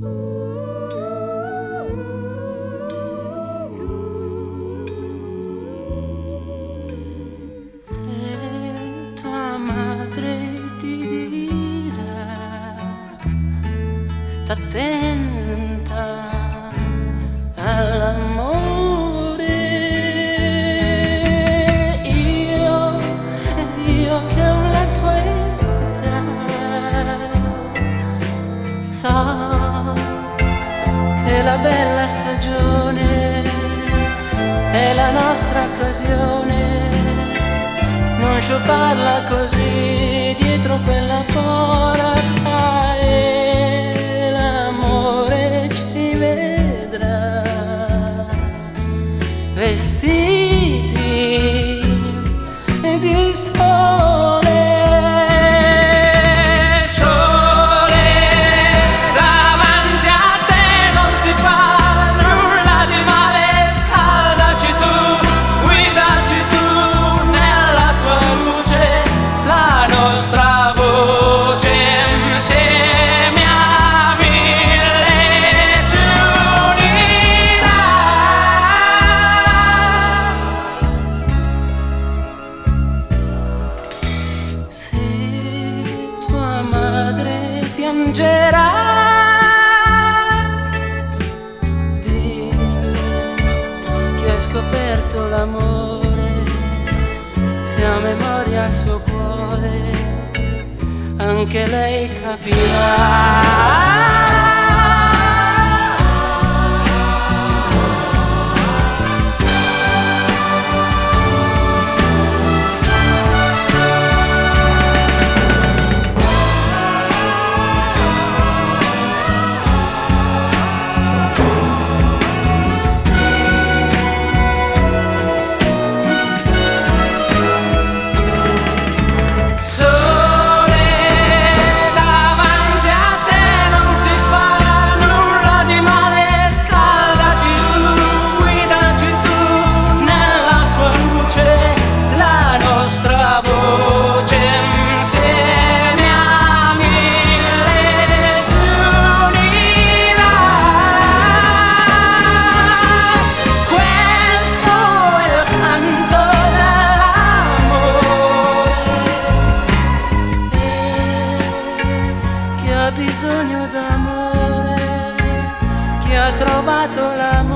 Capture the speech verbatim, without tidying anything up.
Sta attenta all'amore. Io, io che ho la tua età, so che la bella stagione è la nostra occasione. Non sciuparla così dietro quella porta, e l'amore ci vedrà vestiti di sole. Sole, davanti a te non si fa nulla di male. Scaldaci tu, guidaci tu nella tua luce, la nostra voce insieme a mille si unirà. Se tua madre piangerà, dille che hai scoperto l'amore. Se a memoria suo cuore anche lei capirà. Bisogno d'amore, chi ha trovato l'amore